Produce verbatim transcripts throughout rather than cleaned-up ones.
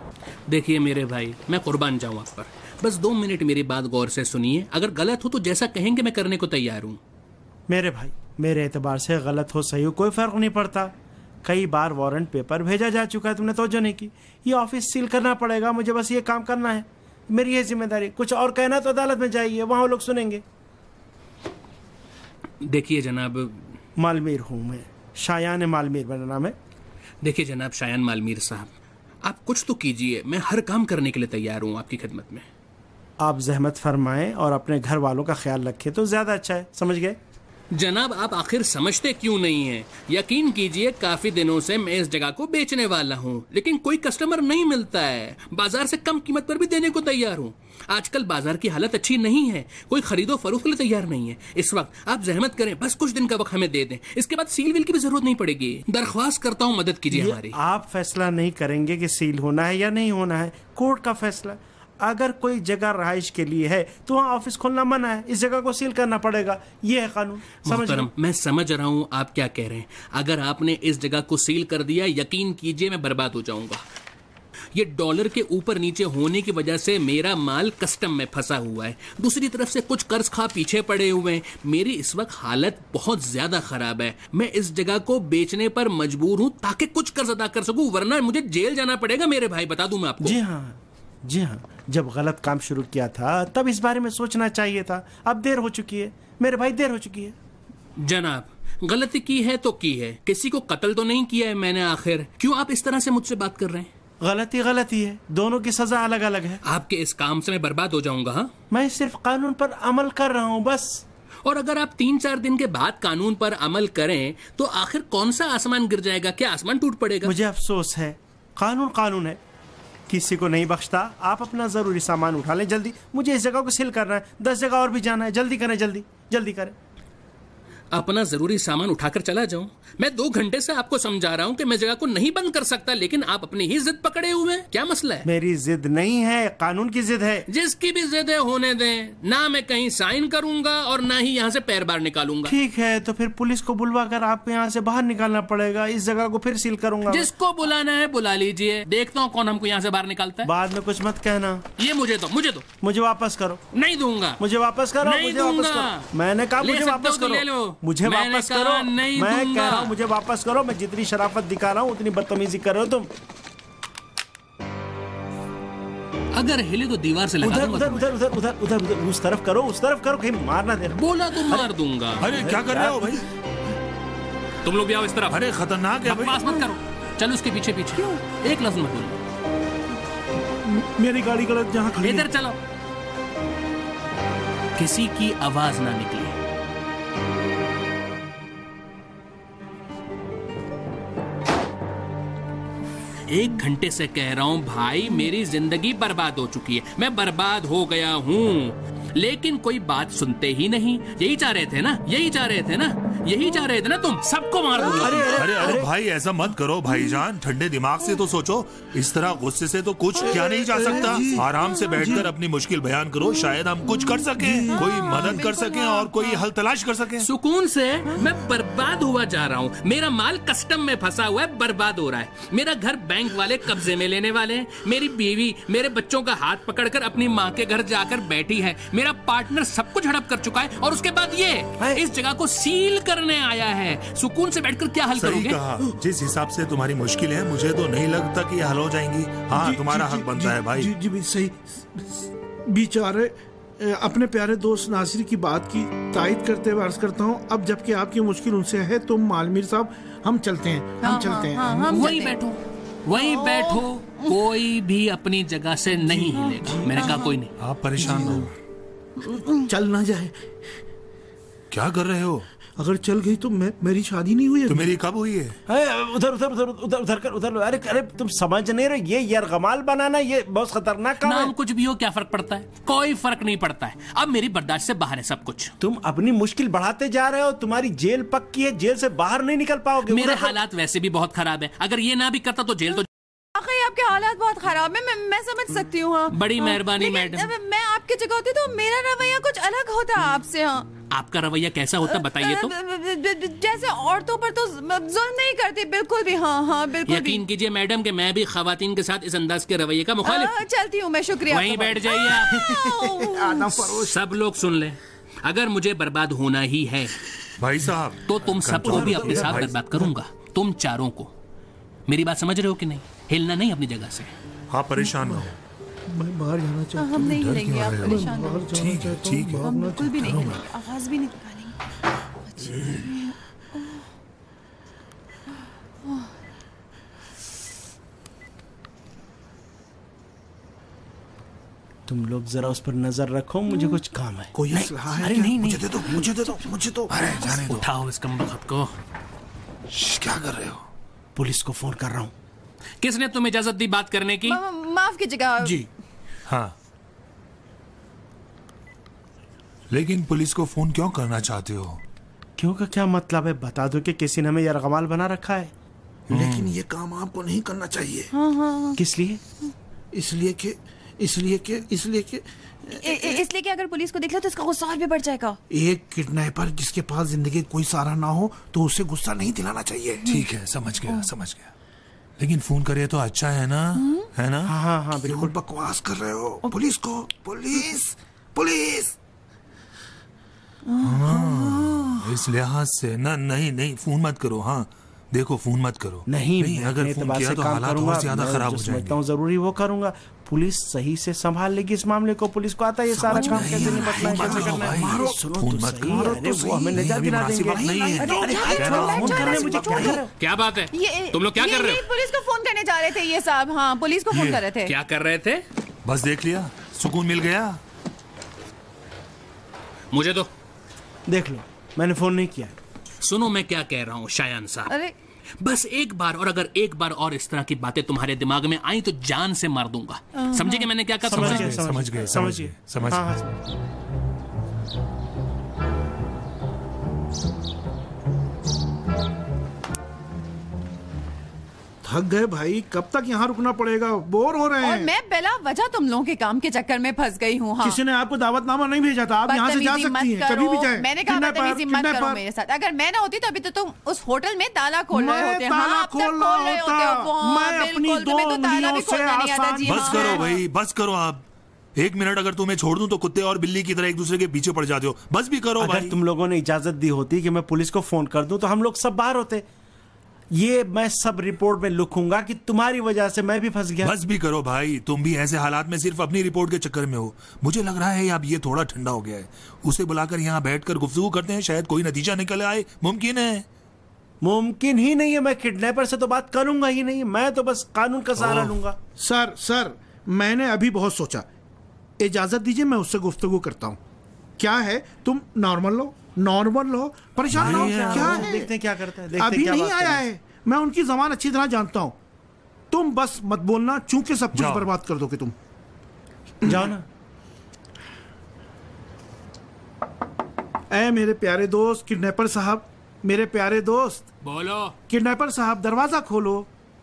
देखिए मेरे भाई, मैं कुर्बान जाऊं आप पर, बस दो मिनट मेरी बात गौर से सुनिए। अगर गलत हो तो जैसा कहेंगे मैं करने को तैयार हूँ। मेरे भाई, मेरे एतबार से गलत हो सही हो कोई फर्क नहीं पड़ता। कई बार वारंट पेपर भेजा जा चुका है, तुमने तवज्जो नहीं की। ये ऑफिस सील करना पड़ेगा, मुझे बस ये काम करना है, मेरी ये जिम्मेदारी। कुछ और कहना तो अदालत में जाइए, वहाँ लोग सुनेंगे। देखिए जनाब, मालमीर हूँ मैं, शायान मालमीर मेरा नाम है। देखिए जनाब शायान मालमीर साहब, आप कुछ तो कीजिए, मैं हर काम करने के लिए तैयार हूँ आपकी खिदमत में। आप जहमत फरमाएं और अपने घर वालों का ख्याल रखें तो ज्यादा अच्छा है, समझ गए? जनाब आप आखिर समझते क्यों नहीं हैं? यकीन कीजिए काफी दिनों से मैं इस जगह को बेचने वाला हूँ, लेकिन कोई कस्टमर नहीं मिलता है। बाजार से कम कीमत पर भी देने को तैयार हूँ। आजकल बाजार की हालत अच्छी नहीं है, कोई खरीदो फरोख्त के लिए तैयार नहीं है। इस वक्त आप जहमत करें, बस कुछ दिन का वक्त हमें दे दें, इसके बाद सील विल की भी जरूरत नहीं पड़ेगी। दरख्वास्त करता हूँ मदद कीजिए हमारी। आप फैसला नहीं करेंगे कि सील होना है या नहीं होना है, कोर्ट का फैसला। अगर कोई जगह रहाइश के लिए है तो वहाँ ऑफिस खोलना मना है, इस जगह को सील करना पड़ेगा, ये है कानून। मोहतरम, मैं समझ रहा हूँ आप क्या कह रहे हैं। अगर आपने इस जगह को सील कर दिया, यकीन कीजिए मैं बर्बाद हो जाऊंगा। ये डॉलर के ऊपर नीचे होने की वजह से मेरा माल कस्टम में फंसा हुआ है, दूसरी तरफ से कुछ कर्ज खा पीछे पड़े हुए हैं। मेरी इस वक्त हालत बहुत ज्यादा खराब है। मैं इस जगह को बेचने पर मजबूर हूँ ताकि कुछ कर्ज अदा कर सकूं, वरना मुझे जेल जाना पड़ेगा मेरे भाई, बता दूं मैं आपको। जी हाँ, जी हाँ, जब गलत काम शुरू किया था तब इस बारे में सोचना चाहिए था। अब देर हो चुकी है मेरे भाई, देर हो चुकी है। जनाब गलती की है तो की है, किसी को कत्ल तो नहीं किया है मैंने। आखिर क्यों आप इस तरह से मुझसे बात कर रहे हैं? गलती गलती है, दोनों की सजा अलग अलग है। आपके इस काम से मैं बर्बाद हो जाऊंगा। हाँ, मैं सिर्फ कानून पर अमल कर रहा हूँ बस। और अगर आप तीन चार दिन के बाद कानून पर अमल करें तो आखिर कौन सा आसमान गिर जाएगा? क्या आसमान टूट पड़ेगा? मुझे अफसोस है, कानून कानून है, किसी को नहीं बख्शता। आप अपना जरूरी सामान उठा लें जल्दी, मुझे इस जगह को सील करना है, दस जगह और भी जाना है। जल्दी करें, जल्दी जल्दी करें। अपना जरूरी सामान उठाकर चला जाऊं? मैं दो घंटे से आपको समझा रहा हूं कि मैं जगह को नहीं बंद कर सकता, लेकिन आप अपनी ही जिद पकड़े हुए हैं। क्या मसला है? मेरी जिद नहीं है, कानून की जिद है। जिसकी भी जिद है होने दें। ना मैं कहीं साइन करूंगा और ना ही यहाँ से पैर बाहर निकालूंगा। ठीक है, तो फिर पुलिस को बुलवा कर आपको यहाँ से बाहर निकालना पड़ेगा। इस जगह को फिर सील करूंगा। जिसको बुलाना है बुला लीजिए, देखता हूँ कौन हमको यहाँ से बाहर निकालता है। बाद में कुछ मत कहना। ये मुझे दो, मुझे दो। मुझे वापस करो। नहीं दूंगा। मुझे वापस करो, नहीं मुझे वापस दूंगा। करो। मैंने कहा मुझे वापस तो ले करो, लो। मुझे वापस करो। नहीं मैं दूंगा। कह रहा हूँ मुझे वापस करो। मैं जितनी शराफत दिखा रहा हूँ उतनी बदतमीजी कर रहे हो तुम। अगर हिले तो दीवार से लगा उधर दूंगा उधर उधर उधर उधर उधर उधर उस तरफ करो, उस तरफ करो, कहीं मारना देना। बोला तो मार दूंगा। अरे क्या कर रहे हो भाई? तुम लोग भी आओ इस तरफ। अरे खतरनाक है भाई। बकवास मत करो, चलो उसके पीछे पीछे। एक लफ्ज मत बोलो। मेरी गाड़ी गलत जहाँ खड़ी है। इधर चलो, किसी की आवाज ना निकले। एक घंटे से कह रहा हूं भाई, मेरी जिंदगी बर्बाद हो चुकी है, मैं बर्बाद हो गया हूं, लेकिन कोई बात सुनते ही नहीं। यही चाह रहे थे ना, यही चाह रहे थे ना, यही चाह रहे थे ना तुम, सबको मार दूंगा। अरे अरे अरे भाई ऐसा मत करो भाईजान, ठंडे दिमाग से तो सोचो। इस तरह गुस्से से तो कुछ क्या नहीं जा सकता। आराम से बैठकर अपनी मुश्किल बयान करो, शायद हम कुछ कर सके, कोई मदद कर सके और कोई हल तलाश कर सके। सुकून से। मैं बर्बाद हुआ जा रहा हूँ, मेरा माल कस्टम में फंसा हुआ है, बर्बाद हो रहा है। मेरा घर बैंक वाले कब्जे में लेने वाले हैं। मेरी बीवी मेरे बच्चों का हाथ पकड़कर अपनी माँ के घर जाकर बैठी है। मेरा पार्टनर सब कुछ हड़प कर चुका है और उसके बाद ये इस जगह को सील करने आया है। सुकून से बैठकर क्या हल सही करोगे? कहा। जिस हिसाब से तुम्हारी मुश्किल है, मुझे तो नहीं लगता कि हल हो जाएंगी। हाँ, तुम्हारा हक बनता है भाई। जी जी भी सही। बेचारे अपने प्यारे दोस्त नासिर की बात की तायद करते हुए अर्ज करता हूँ, अब जबकि आपकी मुश्किल उनसे है तो मालमीर साहब हम चलते हैं, हम चलते हैं। वहीं बैठो, वहीं बैठो, कोई भी अपनी जगह से नहीं हिलेगा। मैंने कहा कोई नहीं। आप परेशान हो, चल ना जाए। क्या कर रहे हो? अगर चल गई तो मैं, मेरी शादी नहीं हुई है। तो मेरी कब हुई है? उधर उधर उधर उधर उधर कर उधर। अरे अरे तुम समझ नहीं रहे, ये यरगमाल बनाना ये बहुत खतरनाक काम है। नाम कुछ भी हो, क्या फर्क पड़ता है? कोई फर्क नहीं पड़ता है। अब मेरी बर्दाश्त से बाहर है सब कुछ। तुम अपनी मुश्किल बढ़ाते जा रहे हो। तुम्हारी जेल पक्की है, जेल से बाहर नहीं निकल पाओगे। मेरे हालात वैसे भी बहुत खराब है, अगर ये ना भी करता तो जेल तो। आपके हालात बहुत खराब है, मैं मैं समझ सकती हूँ। हाँ, बड़ी मेहरबानी मैडम। मैं आपकी जगह होती तो मेरा रवैया कुछ अलग होता आपसे। हाँ, आपका रवैया कैसा होता बताइए तो। जैसे औरतों पर तो जुल्म नहीं करती, बिल्कुल भी। हाँ हाँ बिल्कुल। यकीन कीजिए मैडम कि मैं भी खवातीन के साथ इस अंदाज के रवैये का मुखालिफ। चलती हूँ मैं, शुक्रिया। वहीं बैठ जाइए आप। सब लोग सुन लें, अगर मुझे बर्बाद होना ही है भाई साहब, तो तुम सबको भी अपने साथ बर्बाद करूंगा, तुम चारों को। मेरी बात समझ रहे हो कि नहीं? हिलना नहीं अपनी जगह से। हाँ, परेशान ना हो। मैं बाहर जाना चाहता हूँ। हम नहीं हिलेंगे, आप परेशान बाहर हो। जाना चाहता हूँ, भागना हम बिल्कुल भी नहीं चाहता हूँ। हिलेंगे, आवाज भी नहीं निकालेंगे। तुम लोग जरा उस पर नजर रखो, मुझे कुछ काम है। कोई असलाह है अरे क्या? नहीं, नहीं। मुझे दे दो, मुझे दे दो, मुझे दो। अरे जाने दो। उठाओ इस कमबख्त को। श्श, क्या कर रहे हो? पुलिस को फोन कर रहा हूँ। किसने तुम्हें इजाजत दी बात करने की? मा- माफ कीजिएगा जी हाँ, लेकिन पुलिस को फोन क्यों करना चाहते हो? क्यों का क्या मतलब है? बता दो कि किसी ने हमें यरगमाल बना रखा है। लेकिन ये काम आपको नहीं करना चाहिए। किस लिए? इसलिए कि इसलिए कि इसलिए कि इ- इ- इसलिए कि अगर पुलिस को देख लो तो इसका गुस्सा और भी बढ़ जाएगा। एक किडनैपर जिसके पास जिंदगी कोई सहारा ना हो तो उसे गुस्सा नहीं दिलाना चाहिए। ठीक है, समझ गया समझ गया, लेकिन फोन करे तो अच्छा है ना, है ना? हाँ हाँ हाँ बिल्कुल बिल्कुल। बकवास कर रहे हो। पुलिस को, पुलिस पुलिस इस लिहाज से ना, नहीं नहीं, फोन मत करो। हाँ देखो, फोन मत करो। नहीं, नहीं मैं अगर अपने फोन एतबार किया से तो काम हालात करूंगा। और ज्यादा मैं खराब जो हो समझता जाएंगे। हूँ जरूरी वो करूंगा। पुलिस सही से संभाल लेगी इस मामले को। पुलिस को आता है ये सारा काम कैसे निपटना है, कैसे करना है। भाई, सुनो फोन तो मत सही, करो। अरे वो हमें निजात अभी दिला मुनासिब देंगे। वक्त नहीं है। अरे, अरे, कह रहा हूँ, फोन कर रहे हैं मुझे, क्या कर रहे हो? क्या बात है? ये तुम लोग क्या ये- कर रहे ये हो? पुलिस को फोन करने जा रहे थे ये साहब। हाँ, पुलिस को फोन कर रहे थे। क्या कर रहे थे? बस देख लिया, सुकून मिल गया। मुझे तो देख लो, मैंने फोन नहीं किया। सुनो मैं क्या कह रहा हूँ शायान साहब। अरे बस एक बार, और अगर एक बार और इस तरह की बातें तुम्हारे दिमाग में आई तो जान से मार दूंगा। समझे कि मैंने क्या कहा? समझ समझे? गए, समझ गए, समझ समझ गए, गए, समझ हाँ, गए। हाँ। थक गए भाई, कब तक यहाँ रुकना पड़ेगा? बोर हो रहे और हैं। मैं बिला वजह तुम लोगों के काम के चक्कर में फंस गई हूँ। हाँ। किसी ने आपको दावतनामा नहीं भेजा था, आप यहाँ से जा बदतमीजी सकती मत हैं, कभी भी करो। जाए। मैंने कहा किडनैपर, बदतमीजी मत करो किडनैपर। मेरे साथ। अगर मैं ना होती तो अभी तो तुम उस होटल में ताला खोल रहे मैं होते। ताला हाँ, अब तक खोल खोल रहा रहे होते होता। हो। हाँ, मैं अपनी बिल्कुल, दो तुम्हें तो ताला भी उंगलियों से खोलना नहीं आता। आसान- जी बस हाँ। करो भाई, बस करो आप। एक मिनट अगर तुम्हें छोड़ दूं तो कुत्ते और बिल्ली की तरह एक दूसरे के पीछे पड़ जाते हो। बस भी करो अगर भाई। तुम लोगों ने इजाजत दी होती कि मैं पुलिस को फोन कर दूं तो हम लोग सब बाहर होते। ये मैं सब रिपोर्ट में लिखूंगा कि तुम्हारी वजह से मैं भी फंस गया। बस भी करो भाई, तुम भी ऐसे हालात में सिर्फ अपनी रिपोर्ट के चक्कर में हो। मुझे लग रहा है अब ये थोड़ा ठंडा हो गया है। उसे बुलाकर यहाँ बैठकर गुफ्तगू करते हैं, शायद कोई नतीजा निकल आए। मुमकिन है? मुमकिन ही नहीं है। मैं किडनैपर से तो बात करूंगा ही नहीं। मैं तो बस कानून का सहारा ओह। लूंगा। सर सर मैंने अभी बहुत सोचा, इजाजत दीजिए मैं उससे गुफ्तगू करता हूँ। क्या है, तुम नॉर्मल लो, नॉर्मल लो, परेशान ना हो। नहीं है, क्या हाँ, है? देखते हैं क्या करते हैं, देखते हैं अभी क्या नहीं बात आया करते हैं। है। मैं उनकी जबान अच्छी तरह जानता हूँ। तुम बस मत बोलना, चूंकि सब कुछ जाओ। बर्बाद कर दोगे तुम। जाओ ना। ऐ मेरे प्यारे दोस्त किडनैपर साहब, मेरे प्यारे दोस्त बोलो। किडनैपर साहब, दरवाजा खोलो।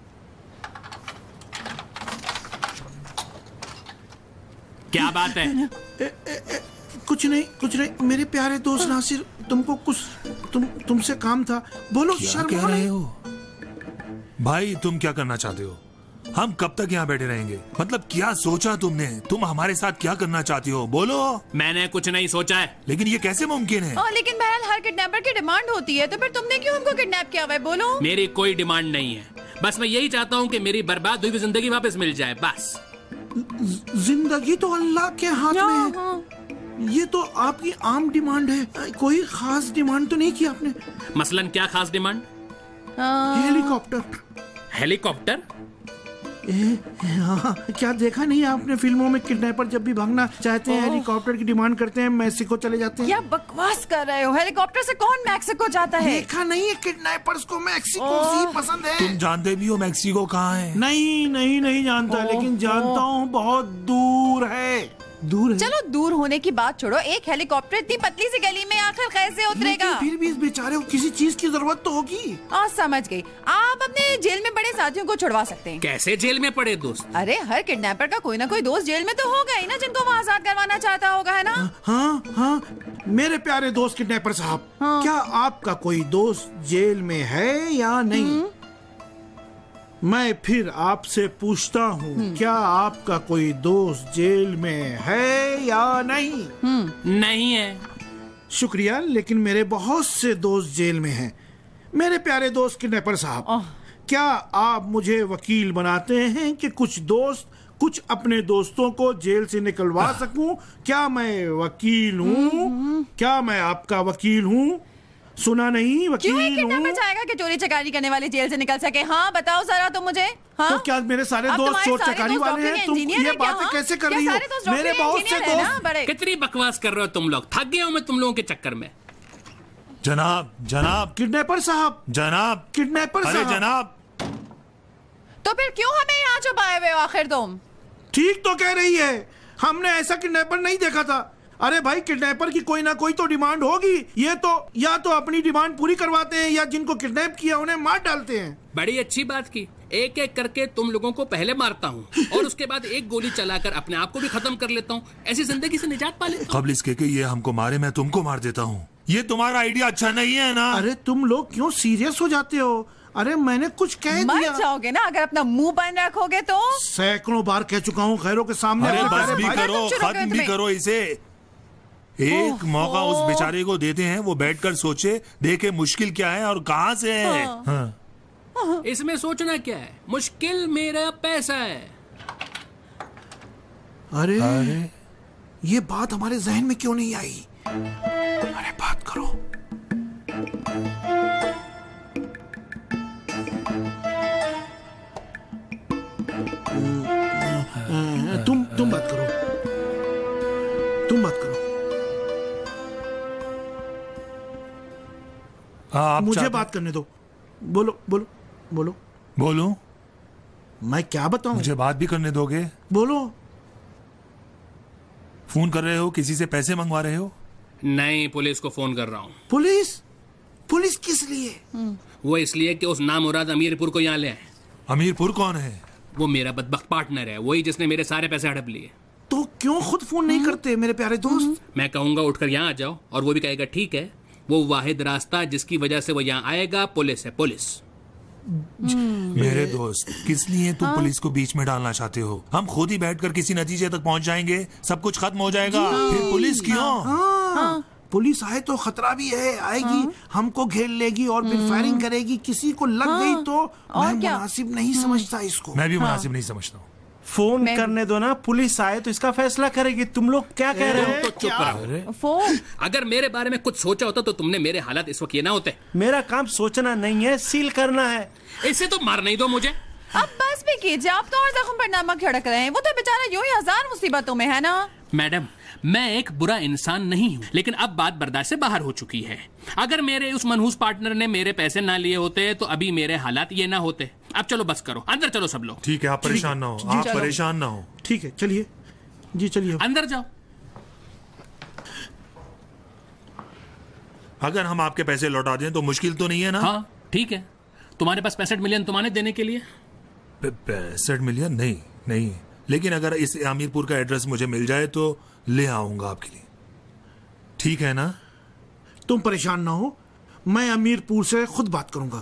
क्या बात है? कुछ नहीं, कुछ नहीं मेरे प्यारे दोस्त नासिर, तुमको कुछ तुम तुमसे काम था। बोलो, क्या शर्म कह हो रहे रही। हो भाई? तुम क्या करना चाहते हो? हम कब तक यहाँ बैठे रहेंगे? मतलब क्या सोचा तुमने? तुम हमारे साथ क्या करना चाहती हो? बोलो। मैंने कुछ नहीं सोचा है। लेकिन ये कैसे मुमकिन है? और लेकिन बहरहाल हर किडनैपर की डिमांड होती है, तो फिर तुमने क्यों हमको किडनैप किया हुआ है? बोलो। मेरी कोई डिमांड नहीं है। बस मैं यही चाहता हूँ कि मेरी बर्बाद हुई हुई जिंदगी वापस मिल जाए, बस। जिंदगी तो अल्लाह के हाथ में हाँ, है। हाँ। ये तो आपकी आम डिमांड है, कोई खास डिमांड तो नहीं की आपने। मसलन क्या खास डिमांड? हेलीकॉप्टर। हेलीकॉप्टर? ए, हाँ, क्या देखा नहीं आपने फिल्मों में किडनैपर जब भी भागना चाहते हैं ओह। हेलीकॉप्टर की डिमांड करते हैं, मैक्सिको चले जाते हैं। क्या बकवास कर रहे हो? हेलीकॉप्टर से कौन मैक्सिको जाता है? देखा नहीं है किडनैपर्स को मैक्सिको ओह। ही पसंद है। तुम जानते भी हो मैक्सिको कहाँ है? नहीं नहीं नहीं जानता, ओह, लेकिन जानता ओह। हूँ बहुत दूर है। दूर है। चलो दूर होने की बात छोड़ो, एक हेलीकॉप्टर इतनी पतली सी गली में आखिर कैसे उतरेगा? लेकिन फिर भी इस बेचारे को किसी चीज की जरूरत तो होगी। आ, समझ गई। आप अपने जेल में पड़े साथियों को छुड़वा सकते हैं। कैसे जेल में पड़े दोस्त? अरे हर किडनैपर का कोई ना कोई दोस्त जेल में तो होगा ही ना, जिनको वो आजाद करवाना चाहता होगा, है ना? हाँ हाँ मेरे प्यारे दोस्त किडनैपर साहब, हाँ। क्या आपका कोई दोस्त जेल में है या नहीं? मैं फिर आपसे पूछता हूँ, क्या आपका कोई दोस्त जेल में है या नहीं? नहीं है। शुक्रिया, लेकिन मेरे बहुत से दोस्त जेल में हैं। मेरे प्यारे दोस्त किडनैपर साहब, क्या आप मुझे वकील बनाते हैं कि कुछ दोस्त कुछ अपने दोस्तों को जेल से निकलवा सकूं? क्या मैं वकील हूँ? क्या मैं आपका वकील हूँ? सुना नहीं, वकील क्यों एक हूँ। किडनैपर चाहेगा कि चोरी चकारी करने वाले जेल से निकल सके? हाँ बताओ जरा तुम मुझे। हाँ? तो क्या मेरे सारे अब दोस्त तुम्हारे चोर सारे चकारी दोस्त वाले हैं? डॉक्टर तुम इंजीनियर ये हैं क्या? बातें हाँ? कैसे कर क्या रही हो? सारे दोस्त मेरे डॉक्टर बहुत से इंजीनियर हैं ना? दोस्त। बड़े कितनी बकवास कर रहे हो तुम लोग, थक गया हूँ मैं तुम लोगों के चक्कर में। जनाब जनाब किडनैपर साहब, जनाब किडनैपर अरे साहब, जनाब, तो फिर क्यों हमें यहाँ छुपाए हुए हो आखिर तुम? ठीक तो कह रही है, हमने ऐसा किडनैपर नहीं देखा था। अरे भाई, किडनैपर की कोई ना कोई तो डिमांड होगी। ये तो या तो अपनी डिमांड पूरी करवाते हैं या जिनको किडनैप किया उन्हें मार डालते हैं। बड़ी अच्छी बात की, एक एक करके तुम लोगों को पहले मारता हूँ और उसके बाद एक गोली चलाकर अपने आप को भी खत्म कर लेता हूँ। ऐसी जिंदगी से निजात पा लेता हूँ। कबल इसके कि ये हमको मारे मैं तुमको मार देता हूँ। ये तुम्हारा आइडिया अच्छा नहीं है ना? अरे तुम लोग क्यों सीरियस हो जाते हो? अरे मैंने कुछ कह मर दिया। जाओगे ना अगर अपना मुंह बंद रखोगे तो। सैकड़ों बार कह चुका हूँ खैरों के सामने। अरे अपने बस प्यारे भी भाई- करो, शुरू करो खत्म भी तुम्हें। करो इसे। एक मौका उस बेचारे को देते हैं, वो बैठकर सोचे, देखे मुश्किल क्या है और कहाँ से है। हाँ। इसमें सोचना क्या है, मुश्किल मेरा पैसा है। अरे, अरे ये बात हमारे जहन में क्यों नहीं आई? अरे बात करो। तुम तुम बात करो, तुम बात करो। हाँ, आप मुझे चाहते- बात करने दो। बोलो बोलो बोलो। बोलो। मैं क्या बताऊं? मुझे बात भी करने दोगे? बोलो। फोन कर रहे हो, किसी से पैसे मंगवा रहे हो? नहीं, पुलिस को फोन कर रहा हूँ। पुलिस? पुलिस किस लिए? वो इसलिए कि उस नामुराद अमीरपुर को यहाँ ले आए। अमीरपुर कौन है? वो मेरा बदबख्त पार्टनर है, वही जिसने मेरे सारे पैसे हड़प लिए। तो क्यों खुद फोन नहीं करते मेरे प्यारे दोस्त? मैं कहूंगा उठकर यहाँ आ जाओ और वो भी कहेगा ठीक है। वो वाहिद रास्ता जिसकी वजह से वो यहाँ आएगा पुलिस है, पुलिस। मेरे दोस्त, किस लिए तुम पुलिस को बीच में डालना चाहते हो? हम खुद ही बैठकर किसी नतीजे तक पहुंच जाएंगे, सब कुछ खत्म हो जाएगा। फिर पुलिस क्यों? हाँ, पुलिस आए तो खतरा भी है, आएगी हमको घेर लेगी और फिर फायरिंग करेगी। किसी को लग गई तो मैं क्या? मुनासिब नहीं समझता इसको। मैं भी मुनासिब नहीं समझता हूँ। फोन मैं- करने दो ना, पुलिस आए तो इसका फैसला करेगी। तुम लोग क्या कह रहे हो? तो चुप रहो। फोन अगर मेरे बारे में कुछ सोचा होता तो तुमने मेरे हालात इस वक्त ये ना होते। मेरा काम सोचना नहीं है, सील करना है। इसे तो मार नहीं दो मुझे। अब बस भी कीजिए, आप तो और जख्म पर नमक छिड़क रहे हैं। वो तो बेचारा यूं ही हजार मुसीबतों में है ना। मैडम, मैं एक बुरा इंसान नहीं हूँ, लेकिन अब बात बर्दाश्त से बाहर हो चुकी है। अगर मेरे उस मनहूस पार्टनर ने मेरे पैसे ना लिए होते तो अभी मेरे हालात ये ना होते। अब चलो बस करो, अंदर चलो सब लोग। ठीक है, आप परेशान ना हो, आप चलो। परेशान ना हो। ठीक है, चलिए जी, चलिए। अंदर जाओ। अगर हम आपके पैसे लौटा दें तो मुश्किल तो नहीं है ना? हाँ ठीक है, तुम्हारे पास पैंसठ मिलियन तुम्हारे देने के लिए। पैंसठ मिलियन नहीं नहीं, लेकिन अगर इस आमिरपुर का एड्रेस मुझे मिल जाए तो ले आऊंगा आपके लिए। ठीक है ना? तुम परेशान ना हो, मैं अमीरपुर से खुद बात करूंगा।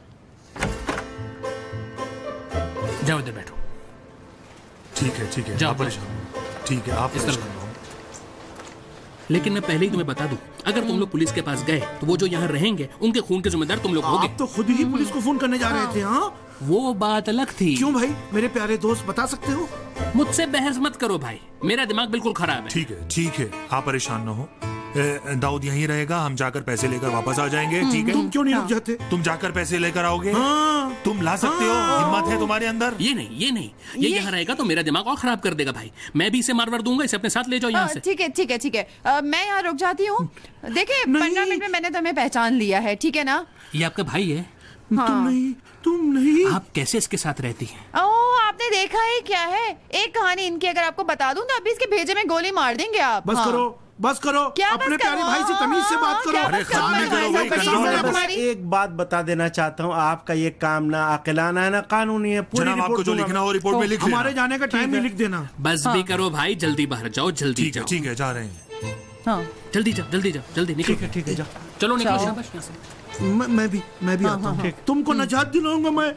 जाओ इधर बैठो। ठीक है ठीक है, जाओ, आप परेशान ना हो। ठीक है, आप इस तरफ। परेशान ना हो। लेकिन मैं पहले ही तुम्हें बता दूं, अगर तुम लोग पुलिस के पास गए तो वो जो यहाँ रहेंगे उनके खून के जिम्मेदार तुम लोग होगे। आप तो खुद ही पुलिस को फोन करने जा रहे थे। हाँ, वो बात अलग थी। क्यों भाई मेरे प्यारे दोस्त, बता सकते हो? मुझसे बहस मत करो भाई, मेरा दिमाग बिल्कुल खराब है। ठीक है ठीक है, आप परेशान ना हो। ए, दाऊद यहीं रहेगा, हम जाकर पैसे लेकर वापस आ जाएंगे। ठीक है, तुम क्यों नहीं रुक जाते? तुम जाकर पैसे लेकर आओगे। हाँ, तुम ला सकते हो, हिम्मत है तुम्हारे अंदर। ये नहीं ये नहीं, ये, यहाँ रहेगा तो मेरा दिमाग और खराब कर देगा भाई। मैं भी इसे मार वार दूंगा, इसे अपने साथ ले जाओ यहाँ हाँ, से। ठीक है ठीक है ठीक है। अ, मैं यहाँ रुक जाती हूँ। देखिए, पंद्रह मिनट में मैंने तुम्हें पहचान लिया है, ठीक है ना? ये आपका भाई है? तुम नहीं, तुम नहीं। आप कैसे इसके साथ रहती हैं? ओह, आपने मैंने देखा ही क्या है। एक कहानी इनकी अगर आपको बता दूं तो अभी इसके भेजे में गोली मार देंगे आप। बस हाँ। करो बस करो, क्या अपने बस प्यारे करो? भाई से तमीज से बात करो। अरे खाने करो भाई, कंट्रोल बस एक बात बता देना चाहता हूँ, आपका ये काम ना अकेलाना है ना कानूनी है। पूरी जनाब, आपको रिपोर्ट जो दूंगा लिखना मैं। हो रिपोर्ट में लिख लेना। हमारे जाने का टाइम ही लिख देना। बस भी करो भाई, जल्दी बाहर जाओ, जल्दी ठीक है जाओ। ठीक है, जा रहे हैं। हाँ। जल्दी जाओ, जल्दी जाओ, जल्दी निकलो। ठीक है ठीक है जाओ। चलो निकलो जाओ। शाबाश यहाँ से। मैं, मैं भी मैं भी आता हूँ, तुमको नजात दिलाऊंगा मैं।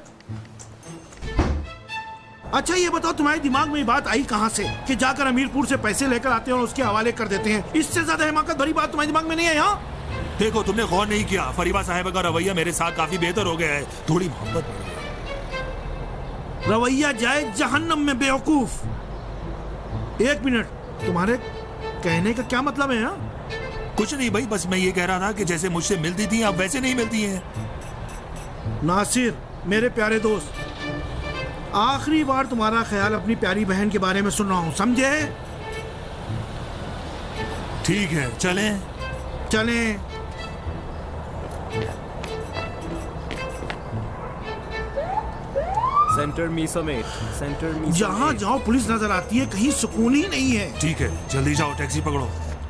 अच्छा ये बताओ, तुम्हारे दिमाग में ये बात आई कहाँ से कि जाकर अमीरपुर से पैसे लेकर आते हैं और उसके हवाले कर देते हैं? इससे ज्यादा हिमाकत भरी बात तुम्हारे दिमाग में नहीं है? यहाँ देखो, तुमने गौर नहीं किया, फरीबा साहिबा का रवैया मेरे साथ काफी बेहतर हो गया है, थोड़ी मोहब्बत बढ़ गई। रवैया जाए जहन्नम में बेवकूफ। एक मिनट, तुम्हारे कहने का क्या मतलब है? हाँ कुछ नहीं भाई, बस मैं ये कह रहा था कि जैसे मुझसे मिलती थी अब वैसे नहीं मिलती हैं। नासिर मेरे प्यारे दोस्त, आखिरी बार तुम्हारा ख्याल अपनी प्यारी बहन के बारे में सुन रहा हूँ, समझे? ठीक है, चलें। चलें। सेंटर मी समेत, सेंटर मी जहाँ समेत। जाओ पुलिस नजर आती है, कहीं सुकून ही नहीं है। ठीक है, जल्दी जाओ, टैक्सी पकड़ो।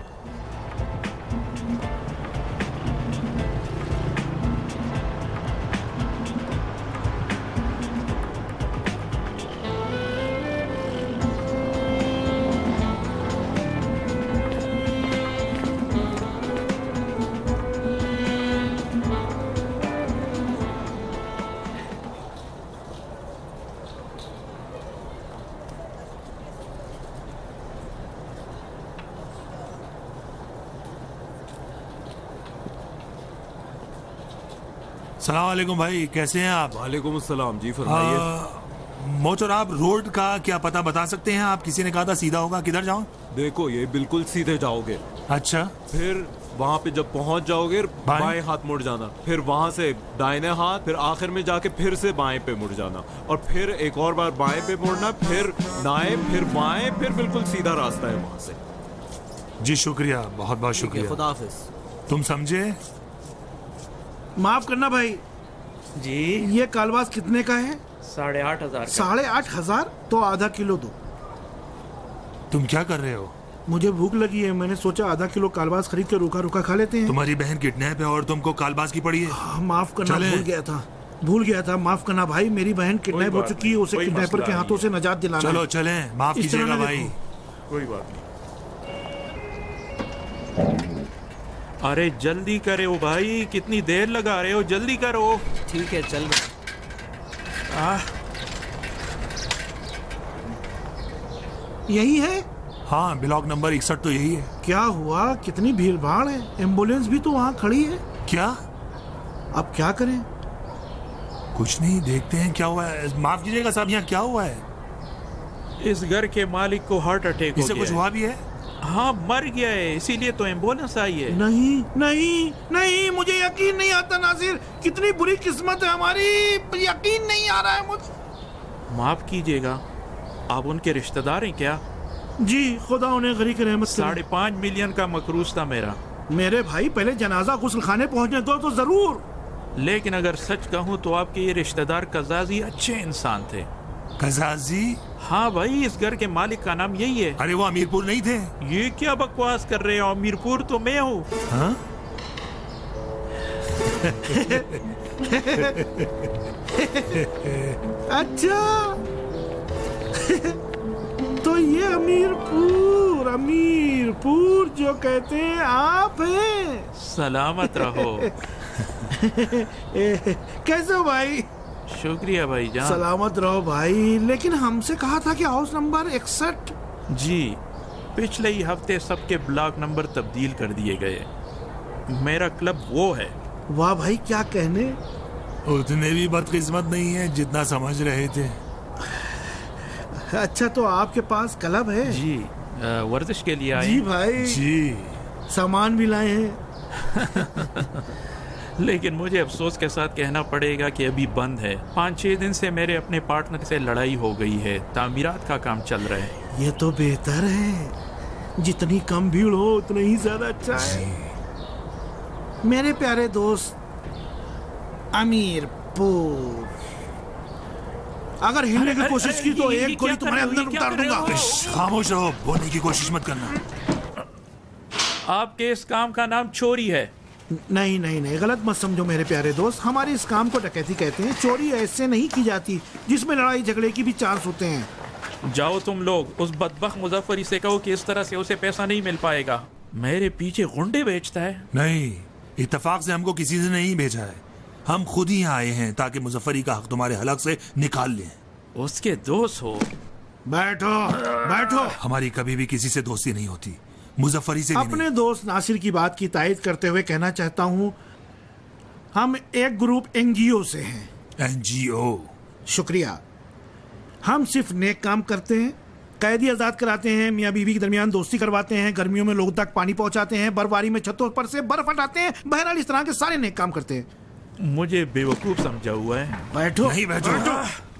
सलाम वालेकुम भाई, कैसे हैं आप? वालेकुम अस्सलाम जी, फरमाइए। आ, मोटर, आप रोड का क्या पता बता सकते हैं? आप किसी ने कहा था सीधा होगा, किधर जाऊं? देखो ये बिल्कुल सीधे जाओगे, अच्छा, फिर वहाँ पे जब पहुँच जाओगे बाएं? बाएं हाथ मुड़ जाना, फिर वहाँ से दाहिने हाथ, फिर आखिर में जाके फिर से बाएं पे मुड़ जाना, और फिर एक और बार बाएं पे मुड़ना, फिर दाएं, फिर बाएं, फिर बिल्कुल सीधा रास्ता है वहाँ से। जी शुक्रिया, बहुत बहुत शुक्रिया। खुदा हाफिज। तुम समझे? माफ करना भाई जी, ये कालवास कितने का है? साढ़े आठ हजार का। साढ़े आठ हजार तो आधा किलो दो। तुम क्या कर रहे हो? मुझे भूख लगी है, मैंने सोचा आधा किलो कालवास खरीद के रूखा रूखा खा लेते हैं। तुम्हारी बहन किडनैप है और तुमको कालबाज की पड़ी है। हाँ, माफ करना, चलें। भूल गया था भूल गया था माफ करना भाई, मेरी बहन किडनैप हो बात चुकी है, नहीं, उसे कोई किडनैपर मसला के हाथों से निजात दिलाना चलो है। चलें, माफ इस तरह कीजिएगा ना भाई। देखो। कोई बात नहीं। अरे जल्दी करे हो भाई, कितनी देर लगा रहे हो, जल्दी करो। ठीक है, चल रहा। आह, यही है? हाँ, ब्लॉक नंबर इकसठ तो यही है। क्या हुआ, कितनी भीड़ भाड़ है, एम्बुलेंस भी तो वहाँ खड़ी है। क्या? अब क्या करें? कुछ नहीं, देखते हैं क्या हुआ है। माफ कीजिएगा साहब, यहाँ क्या हुआ है? इस घर के मालिक को हार्ट अटैक हो इसे गया कुछ है। हुआ भी है? हाँ, मर गया है, इसीलिए तो एम्बुलेंस आई है। नहीं नहीं नहीं, मुझे यकीन नहीं आता नासिर, कितनी बुरी किस्मत है हमारी, यकीन नहीं आ रहा है मुझे। माफ कीजिएगा, आप उनके रिश्तेदार हैं क्या? जी, खुदा उन्हें गरीक रहमत करे। साढ़े पाँच मिलियन का मकरूज था मेरा। मेरे भाई पहले जनाजा गुस्ल खाने पहुंचने दो तो जरूर। लेकिन अगर सच कहूँ तो आपके ये रिश्तेदार कजाजी अच्छे इंसान थे। कजाजी? हाँ भाई, इस घर के मालिक का नाम यही है। अरे वो अमीरपुर नहीं थे? ये क्या बकवास कर रहे हो, अमीरपुर तो मैं हूँ। हाँ? अच्छा तो ये अमीरपुर अमीरपुर जो कहते हैं आप हैं। सलामत रहो। ए, कैसे हो भाई? शुक्रिया भाई जान। सलामत रहो भाई, लेकिन हमसे कहा था कि हाउस नंबर इकसठ। जी, पिछले ही हफ्ते सबके ब्लॉक नंबर तब्दील कर दिए गए। मेरा क्लब वो है। वाह भाई, क्या कहने। उतने भी बदकिस्मत नहीं है जितना समझ रहे थे। अच्छा, तो आपके पास क्लब है? जी, अ, वर्जिश के लिए आए। जी भाई जी, सामान भी लाए हैं। लेकिन मुझे अफसोस के साथ कहना पड़ेगा कि अभी बंद है। पाँच छह दिन से मेरे अपने पार्टनर से लड़ाई हो गई है, तामीरात का काम चल रहा है। ये तो बेहतर है, जितनी कम भीड़ हो उतना ही ज्यादा अच्छा है। मेरे प्यारे दोस्त अमीरपुर, अगर हिलने की कोशिश की तो ये- ये एक गोली क्या तुम्हारे कर रहे हो? अंदर ये क्या उतार कर रहे दूंगा। हो? खामोश रहो, बोलने की कोशिश मत करना। आपके इस काम का नाम चोरी है। नहीं नहीं नहीं, गलत मत समझो मेरे प्यारे दोस्त, हमारे इस काम को डकैती कहते हैं। चोरी ऐसे नहीं की जाती जिसमें लड़ाई झगड़े की भी चांस होते हैं। जाओ तुम लोग उस बदबख्त मुजफ्फरी से कहो कि इस तरह से उसे पैसा नहीं मिल पाएगा। मेरे पीछे गुंडे बेचता है। नहीं, इत्तेफाक से हमको किसी ने नहीं भेजा है, हम खुद ही यहाँ आए हैं ताकि मुजफ्फरी का हक तुम्हारे हलक से निकाल लें। उसके दोस्त हो? बैठो बैठो। हमारी कभी भी किसी से दोस्ती नहीं होती, मुजफ्फरी से भी अपने नहीं। दोस्त नासिर की बात की तायद करते हुए कहना चाहता हूँ, हम एक ग्रुप एनजीओ से हैं। एनजीओ? शुक्रिया। हम सिर्फ नेक काम करते हैं, कैदी आजाद कराते हैं, मियाँ बीवी के दरमियान दोस्ती करवाते हैं, गर्मियों में लोगों तक पानी पहुंचाते हैं, बर्फबारी में छतों पर से बर्फ हटाते हैं। बहरहाल इस तरह के सारे नेक काम करते हैं। मुझे बेवकूफ समझा हुआ है। बैठो। नहीं बैठो,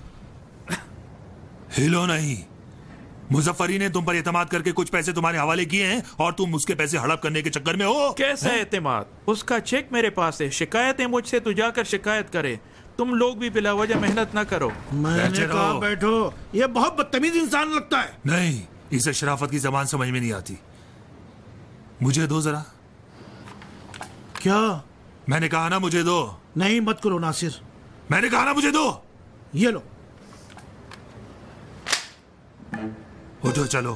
हिलो नहीं। मुजफ्फरी ने तुम पर एतमाद करके कुछ पैसे तुम्हारे हवाले किए हैं और तुम उसके पैसे हड़प करने के चक्कर में हो। कैसा एतमाद? उसका चेक मेरे पास है। शिकायतें मुझसे तो जाकर शिकायत करे। तुम लोग भी बिला वजह मेहनत ना करो। मैंने बैठे कहा रहो। बैठो। ये बहुत बदतमीज इंसान लगता है। नहीं, इसे शराफत की जबान समझ में नहीं आती। मुझे दो जरा। क्या? मैंने कहा ना मुझे दो। नहीं मत करो नासिर। मैंने कहा ना मुझे दो। ये लो। उठो चलो,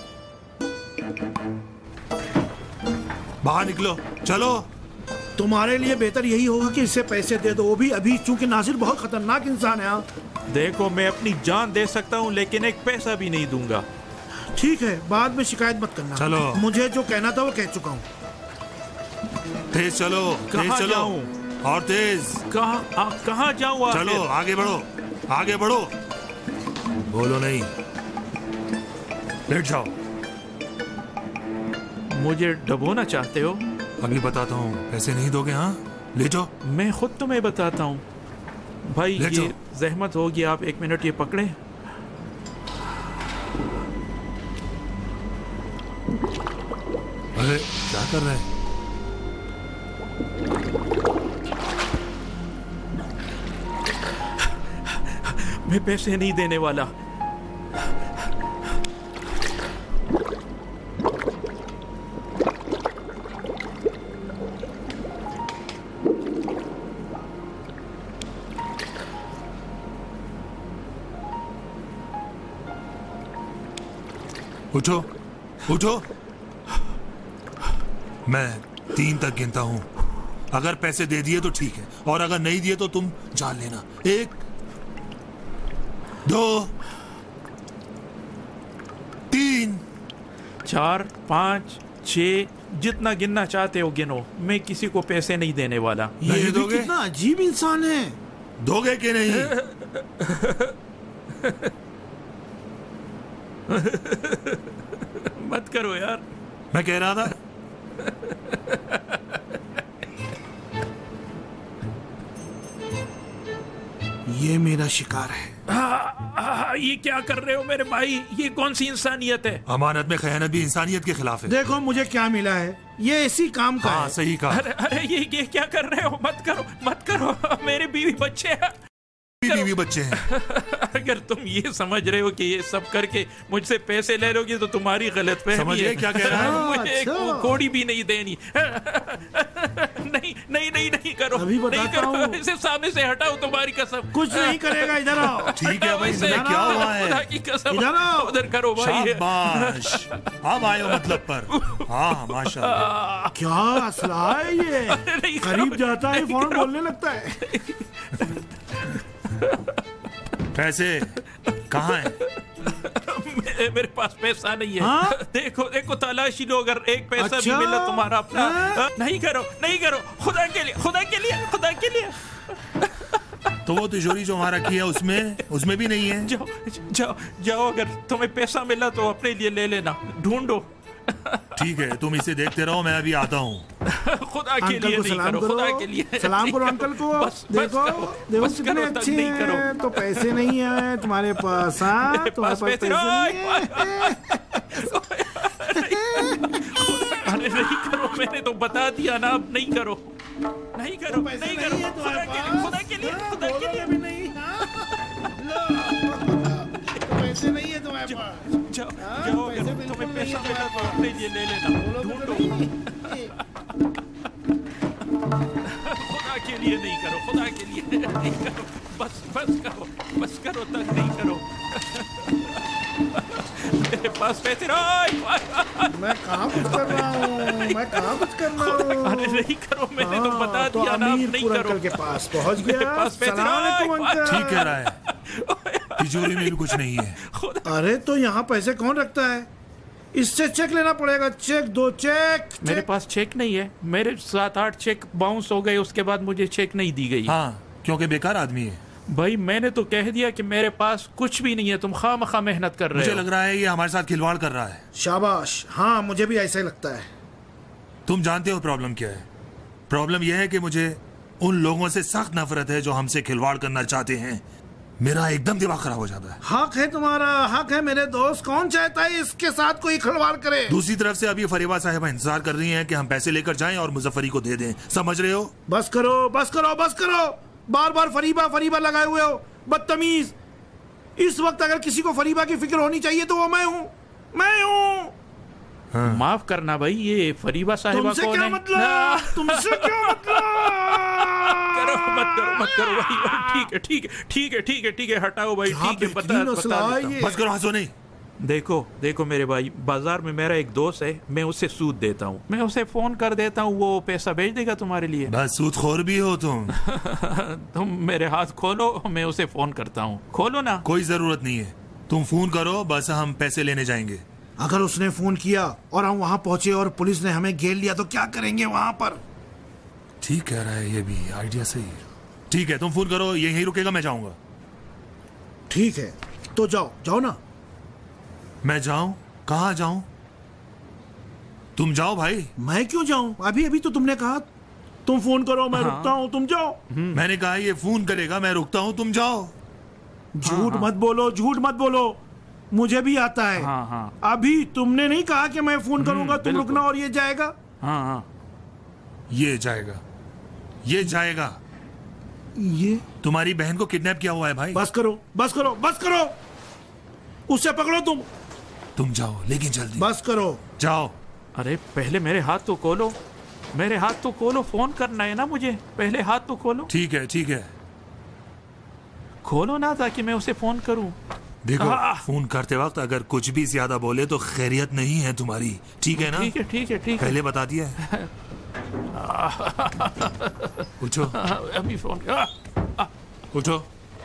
बाहर निकलो, चलो। तुम्हारे लिए बेहतर यही होगा कि इससे पैसे दे दो, वो भी अभी, चूंकि नासिर बहुत खतरनाक इंसान है। हाँ। देखो मैं अपनी जान दे सकता हूँ लेकिन एक पैसा भी नहीं दूंगा। ठीक है, बाद में शिकायत मत करना। चलो। मुझे जो कहना था वो कह चुका हूँ। तेज चलो, तेज कहाँ चलो जाऊं? और तेज। कहाँ आ, कहाँ जाऊँ? चलो आगे बढ़ो, आगे बढ़ो। बोलो नहीं, लेट जाओ। मुझे डबोना चाहते हो? अभी बताता हूँ, पैसे नहीं दोगे? हाँ, ले जाओ। मैं खुद तुम्हें बताता हूँ भाई। ले ये जाओ। जहमत होगी, आप एक मिनट ये पकड़े। अरे क्या कर रहे हैं? मैं पैसे नहीं देने वाला। उठो, उठो। मैं तीन तक गिनता हूं। अगर पैसे दे दिए तो ठीक है, और अगर नहीं दिए तो तुम जान लेना। एक, दो, तीन, चार, पाँच, छः, जितना गिनना चाहते हो गिनो। मैं किसी को पैसे नहीं देने वाला। ये नहीं भी दोगे? कितना अजीब इंसान है। दोगे कि नहीं? मत करो यार। मैं कह रहा था ये मेरा शिकार है। आ, आ, ये क्या कर रहे हो मेरे भाई? ये कौन सी इंसानियत है? अमानत में खयानत भी इंसानियत के खिलाफ है। देखो मुझे क्या मिला है, ये इसी काम का हाँ है। सही कहा। अरे अरे ये ये क्या कर रहे हो? मत करो, मत करो। मेरे बीवी बच्चे हैं। बीवी बच्चे हैं। अगर तुम ये समझ रहे हो कि ये सब करके मुझसे पैसे ले लोगे तो तुम्हारी गलत फहमी समझ है। गए क्या कह रहा है? मुझे एक अच्छा। कोड़ी भी नहीं देनी। नहीं नहीं नहीं नहीं करो। अभी नहीं बताता करो। हूँ। इसे सामने से हटाओ, तुम्हारी कसम। कुछ नहीं करेगा, इधर आओ। ठीक है भाई, इसे मुझे क्या हुआ खुदा है? की कसम। इधर आओ। उधर करो भाई। शाबाश, अब आए हो मतलब पर। हाँ माशाल्लाह। क्या असला है ये? नहीं करो, करीब जाता है नहीं फौरन करो। बोलने लगता है। पैसे कहाँ हैं? मे- मेरे पास पैसा नहीं है। हाँ? देखो देखो, तलाशी लो, अगर एक पैसा अच्छा? भी मिला तुम्हारा अपना। हाँ? नहीं करो, नहीं करो, खुदा के लिए, खुदा के लिए, खुदा के लिए। तो वो तिजोरी जो वहाँ रखी है उसमें उसमें भी नहीं है। जाओ जाओ जाओ, अगर तुम्हें पैसा मिला तो अपने लिए ले लेना। ढूंढो। ठीक है, तुम इसे देखते रहो, मैं अभी आता हूँ। खुदा के अंकल लिए को नहीं सलाम करो, करो। खुदा के लिए सलाम नहीं करो करो। अंकल को। बस, बस देखो करो, देखो बस कितने करो, तब अच्छे नहीं करो। हैं। तो पैसे नहीं है तुम्हारे पास? हाँ, मेरे तुम्हारे पास पास पैसे पैसे नहीं है। अरे नहीं करो, मैंने तो बता दिया ना, अब नहीं करो, नहीं करो, पैसे नहीं नहीं करो। है तुम्हारे खुदा के लिए, पास? खुदा के लिए, हाँ, खुदा के बोलोगे लिए। भी नहीं। हाँ। पैसे नहीं है तुम्हारे पास? जाओ हाँ, जाओ, पैसे अगर बिल्कुल तुम्हें नहीं पैसा है मिला तो तुम्हारे अपने लिए ले लेना। बोलो तो ढूंढो। नहीं। खुदा के लिए नहीं करो, खुदा के लिए नहीं करो, बस बस करो, बस करो, तंग नहीं करो। मेरे पास पैसे नहीं। मैं कहाँ कुछ कर रहा हूँ? मैं कहाँ कुछ कर रहा हूँ? अरे नहीं करो, मैंने तो बता हाँ, तो दिया ना, आप नहीं अमीरपुर करो। अंकल के पास पहुँच मेरे गया। पास पैसे सलाम अलैकुम नहीं। अंकल। ठीक कह रहा है, तिजोरी में भी कुछ नहीं है। अरे तो यहाँ पैसे कौन रखता है? इससे चेक लेना पड़ेगा। चेक दो, चेक, मेरे चेक। पास चेक नहीं है। मेरे सात आठ चेक बाउंस हो गए, उसके बाद मुझे चेक नहीं दी गई। हाँ, क्योंकि बेकार आदमी है। भाई मैंने तो कह दिया कि मेरे पास कुछ भी नहीं है, तुम खामखा मेहनत कर रहे मुझे हो। लग रहा है ये हमारे साथ खिलवाड़ कर रहा है। शाबाश, हाँ मुझे भी ऐसा ही लगता है। तुम जानते हो प्रॉब्लम क्या है? प्रॉब्लम यह है कि मुझे उन लोगों से सख्त नफरत है जो हमसे खिलवाड़ करना चाहते हैं। मेरा एकदम दिमाग खराब हो जाता है। हक है तुम्हारा, हक है मेरे दोस्त। कौन चाहता है इसके साथ कोई खिलवाड़ करे? दूसरी तरफ से अभी फरीबा साहिबा इंतजार कर रही हैं कि हम पैसे लेकर जाएं और मुजफ्फरी को दे दें। समझ रहे हो? बस करो, बस करो, बस करो। बार बार फरीबा फरीबा लगाए हुए हो, बदतमीज। इस वक्त अगर किसी को फरीबा की फिक्र होनी चाहिए तो वो मैं हूँ, मैं हूँ। हाँ। माफ करना भाई, ये फरीबा साहिबा तुमसे कौन क्या है? मतलब? तुमसे क्या मतलब? करो मत करो मत करो भाई। ठीक है ठीक है ठीक है ठीक है ठीक है, हटाओ भाई। क्या ठीक है, बता बेहतरीन बता असला है देता हूँ। ये। बस करो, हंसो नहीं। देखो देखो मेरे भाई, बाजार में मेरा एक दोस्त है, मैं उसे सूद देता हूँ, मैं उसे फोन कर देता हूँ, वो पैसा भेज देगा तुम्हारे लिए। बस सूदखोर भी हो तुम। तुम मेरे हाथ खोलो, मैं उसे फोन करता हूँ। खोलो ना। कोई जरूरत नहीं है, तुम फोन करो, बस हम पैसे लेने जाएंगे। अगर उसने फोन किया और हम वहाँ पहुंचे और पुलिस ने हमें घेर लिया तो क्या करेंगे वहाँ पर? ठीक कह रहा है, ये भी आइडिया सही है। ठीक है, तुम फोन करो, ये यहीं रुकेगा, मैं जाऊंगा। ठीक है, तो जाओ जाओ ना। मैं जाऊं? कहाँ जाऊं? तुम जाओ भाई। मैं क्यों जाऊं? अभी अभी तो तुमने कहा तुम फोन करो, मैं हाँ। रुकता हूँ, तुम जाओ। मैंने कहा ये फोन करेगा, मैं रुकता हूं, तुम जाओ। झूठ हाँ। मत बोलो, झूठ मत बोलो, मुझे भी आता है। हाँ हाँ अभी तुमने नहीं कहा कि मैं फोन करूंगा, तुम बिल्कुल। रुकना और ये जाएगा। हाँ हाँ। ये जाएगा, ये जाएगा। ये तुम्हारी बहन को किडनैप किया हुआ है भाई। बस करो, बस करो, बस करो, उसे पकड़ो तुम। तुम जाओ, लेकिन जल्दी बस करो। जाओ। अरे पहले मेरे हाथ तो खोलो, मेरे हाथ तो खोलो, फोन करना है ना मुझे, पहले हाथ तो खोलो। ठीक है ठीक है, खोलो ना ताकि मैं उसे फोन करूं। देखो आह! फोन करते वक्त अगर कुछ भी ज्यादा बोले तो खैरियत नहीं है तुम्हारी, ठीक है ना? ठीक है ठीक है ठीक है। पहले बता दिया है। उठो अभी फोन आ, उठो।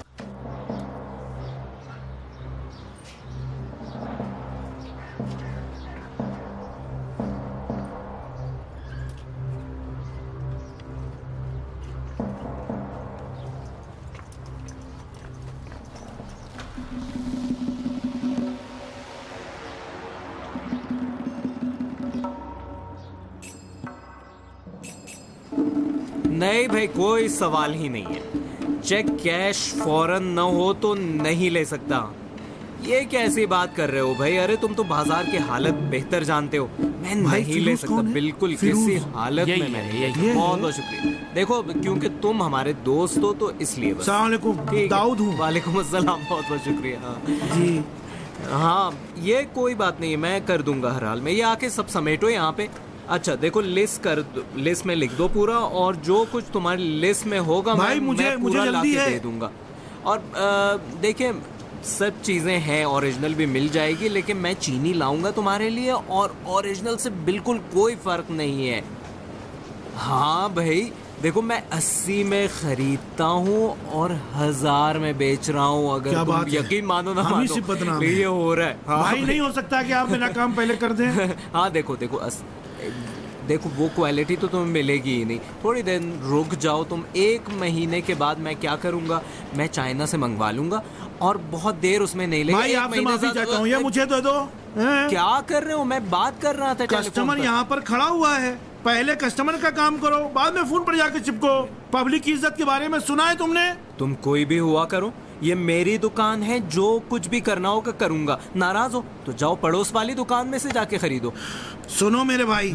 नहीं भाई, कोई सवाल ही नहीं है। चेक कैश फौरन न हो तो नहीं ले सकता। ये कैसी बात कर रहे हो भाई? अरे तुम तो बाजार की हालत बेहतर जानते हो। मैं भाई, नहीं ले फिरोज सकता कौन है? बिल्कुल, फिरोज? किसी हालत यही में है, मैं यही नहीं। है। बहुत बहुत शुक्रिया। देखो क्योंकि तुम हमारे दोस्त हो तो इसलिए बस। सलाम अलैकुम, ठीक है। दाऊद हूँ। वालेकुम अस्सलाम, बहुत बहुत शुक्रिया। हाँ। जी हाँ ये कोई बात नहीं है, मैं कर दूंगा हर हाल में। ये आके सब समेटो यहाँ पे। अच्छा देखो, लिस्ट कर दो, लिस्ट में लिख दो पूरा, और जो कुछ तुम्हारी लिस्ट में होगा भाई, मैं, मुझे- मैं मुझे पूरा जल्दी लाके है। दे दूंगा। और अ, देखिए सब चीजें हैं, ओरिजिनल भी मिल जाएगी, लेकिन मैं चीनी लाऊंगा तुम्हारे लिए, और ओरिजिनल से बिल्कुल कोई फर्क नहीं है। हाँ भाई देखो, मैं अस्सी में खरीदता हूँ और हजार में बेच रहा हूँ। अगर क्या तुम बात है? यकीन मानो ना हम ही मानो, सिर्फ बदनाम ये हैं। हो रहा है। हाँ भाई, नहीं हो सकता कि आप मेरा काम पहले कर दें। हाँ देखो देखो अस, देखो वो क्वालिटी तो तुम्हें मिलेगी ही नहीं। थोड़ी देर रुक जाओ तुम। एक महीने के बाद मैं क्या करूंगा, मैं चाइना से मंगवा लूंगा, और बहुत देर उसमें नहीं लगेगी। भाई एक आपसे महीने माफी बाद- चाहता हूँ, ये मुझे दे दो। हैं? क्या कर रहे हो? मैं बात कर रहा था टेलीफोन कस्टमर पर। यहाँ पर खड़ा हुआ है, पहले कस्टमर का काम करो, बाद में फोन पर जाके चिपको। पब्लिक की इज्जत के बारे में सुना है तुमने? तुम कोई भी हुआ करो, ये मेरी दुकान है, जो कुछ भी करना होगा करूंगा। नाराज हो तो जाओ पड़ोस वाली दुकान में से जाके खरीदो। सुनो मेरे भाई,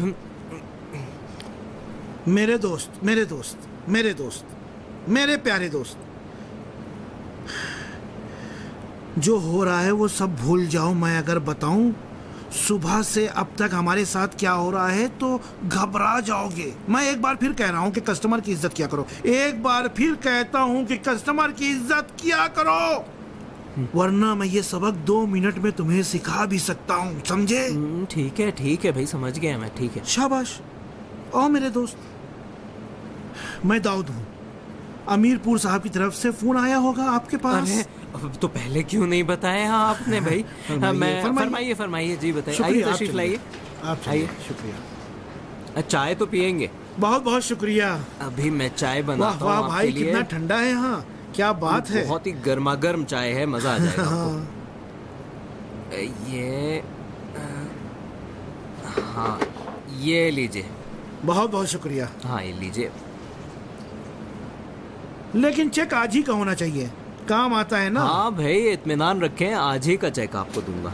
मेरे दोस्त मेरे दोस्त मेरे दोस्त मेरे प्यारे दोस्त, जो हो रहा है वो सब भूल जाओ। मैं अगर बताऊं सुबह से अब तक हमारे साथ क्या हो रहा है तो घबरा जाओगे। मैं एक बार फिर कह रहा हूं कि कस्टमर की इज्जत किया करो। एक बार फिर कहता हूं कि कस्टमर की इज्जत किया करो, वरना मैं ये सबक दो मिनट में तुम्हें सिखा भी सकता हूं, समझे? ठीक है ठीक है भाई, समझ गया मैं, ठीक है। शाबाश। ओ मेरे दोस्त, मैं दाऊद हूँ। अमीरपुर साहब की तरफ से फोन आया होगा आपके पास। अरे तो पहले क्यों नहीं बताया आपने भाई? मैं फरमाइए फरमाइए जी बताइए। आइए तशरीफ लाइए, आइए। शुक्रिया। चाय तो पियेंगे? बहुत बहुत शुक्रिया। अभी मैं चाय बनाता हूँ। वाह भाई, कितना ठंडा है यहाँ, क्या बात है। बहुत ही गर्मा गर्म चाय है, मजा आ जाएगा आपको। ये हाँ, ये लीजिए। बहुत बहुत शुक्रिया। हाँ ये लीजिए। लेकिन चेक आज ही का होना चाहिए, काम आता है ना। हाँ भाई इत्मीनान रखें, आज ही का चेक आपको दूंगा।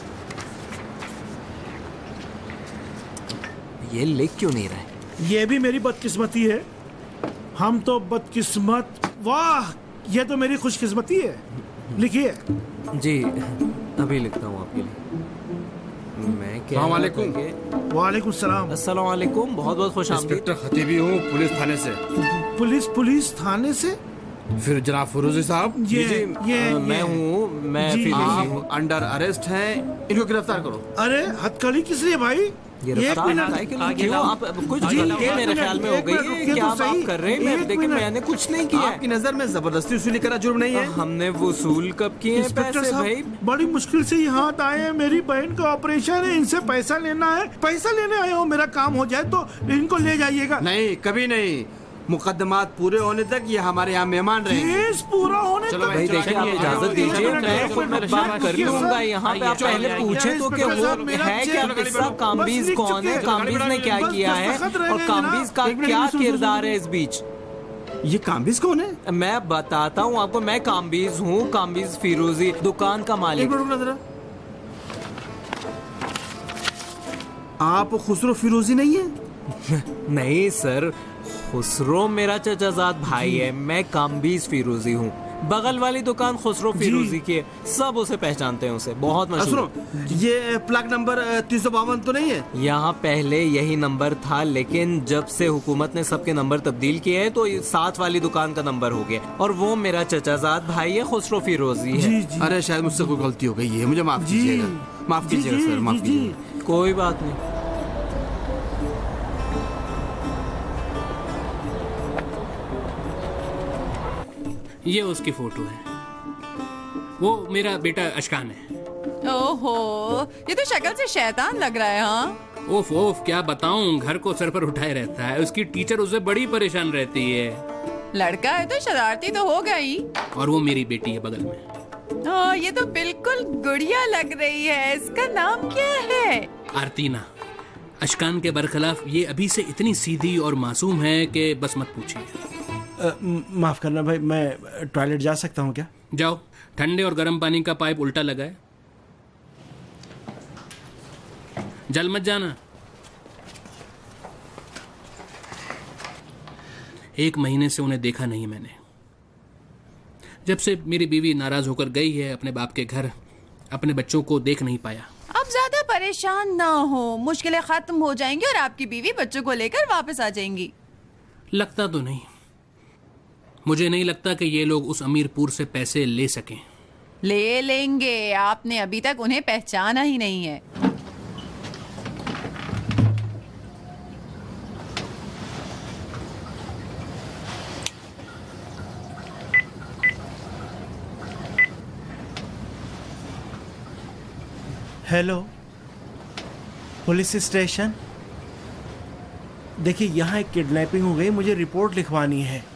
ये लिख क्यों नहीं रहा है? ये भी मेरी बदकिस्मती है। हम तो बदकिस्मत। वाह, ये तो मेरी खुशकिस्मती है। लिखिए। जी अभी लिखता हूँ आपके लिए। मैं क्या? वालेकुम सलाम। अस्सलाम वालेकुम, बहुत बहुत खुश आमदीद। इंस्पेक्टर खतीबी हूँ, पुलिस थाने से। पुलिस पुलिस थाने से? फिर जनाब फिरोजी साहब? ये जी, ये आ, मैं हूँ, मैं जी, फिरोजी हूँ। आप अंडर अरेस्ट हैं, इनको गिरफ्तार करो। अरे हथकड़ी किस लिए भाई? गिरफ्तार क्यों? आप कुछ गलती मेरे ख्याल में हो गई है। क्या आप कर रहे हैं? देखिए मैंने कुछ नहीं किया। आपकी नजर में जबरदस्ती वसूली करना जुर्म नहीं है। हमने वसूल कब किए हैं पैसे भाई? बड़ी मुश्किल से यहाँ आए हैं, मेरी बहन का ऑपरेशन है, इनसे पैसा लेना है। पैसा लेने आए हो, मेरा काम हो जाए तो इनको ले जाइएगा। नहीं, कभी नहीं। मुकदमात पूरे होने तक ये हमारे यहाँ मेहमान रहेंगे। केस पूरा होने चलो तक। भाई देखिए, आप इजाजत दीजिए, मैं खुद बात कर लूंगा यहाँ पे। आप पहले पूछे तो कि वो है क्या किस्सा, कामबीज कौन है, कामबीज ने क्या किया है और कामबीज का क्या किरदार है इस बीच। ये कामबीज कौन है? मैं बताता हूँ आपको। मैं कामबीज हूँ, कामबीज फिरोजी, दुकान का मालिक। आप खुसरो फिरोजी नहीं है? नहीं सर, खुसरो मेरा चचाजाद भाई है। मैं कामबीज फिरोजी हूँ। बगल वाली दुकान खुसरो फिरोजी की है, सब उसे पहचानते हैं, उसे बहुत मशहूर। ये प्लाक नंबर तीन सौ बावन तो नहीं है? यहाँ पहले यही नंबर था, लेकिन जब से हुकूमत ने सबके नंबर तब्दील किए हैं तो साथ वाली दुकान का नंबर हो गया, और वो मेरा चचाजाद भाई है, खुसरो फिरोजी है। अरे शायद मुझसे कोई गलती हो गई है, मुझे माफ कीजिएगा। माफ कीजिएगा सर, माफ कीजिएगा। कोई बात नहीं। ये उसकी फोटो है, वो मेरा बेटा अशकान है। ओहो, ये तो शक्ल से शैतान लग रहा है। हाँ ओफ ओफ, क्या बताऊं, घर को सर पर उठाए रहता है। उसकी टीचर उससे बड़ी परेशान रहती है। लड़का है तो शरारती तो होगा ही। और वो मेरी बेटी है बगल में। ओ, ये तो बिल्कुल गुड़िया लग रही है। इसका नाम क्या है? आरतीना। अशकान के बरखिलाफ ये अभी से इतनी सीधी और मासूम है कि बस मत पूछिए। माफ करना भाई, मैं टॉयलेट जा सकता हूँ क्या? जाओ, ठंडे और गर्म पानी का पाइप उल्टा लगा है, जल मत जाना। एक महीने से उन्हें देखा नहीं मैंने। जब से मेरी बीवी नाराज होकर गई है अपने बाप के घर, अपने बच्चों को देख नहीं पाया। आप ज्यादा परेशान ना हो, मुश्किलें खत्म हो जाएंगी और आपकी बीवी बच्चों को लेकर वापस आ जाएंगी। लगता तो नहीं। मुझे नहीं लगता कि ये लोग उस अमीरपुर से पैसे ले सकें। ले लेंगे, आपने अभी तक उन्हें पहचाना ही नहीं है। Hello, police station. देखिए, यहाँ एक किडनैपिंग हो गई, मुझे रिपोर्ट लिखवानी है।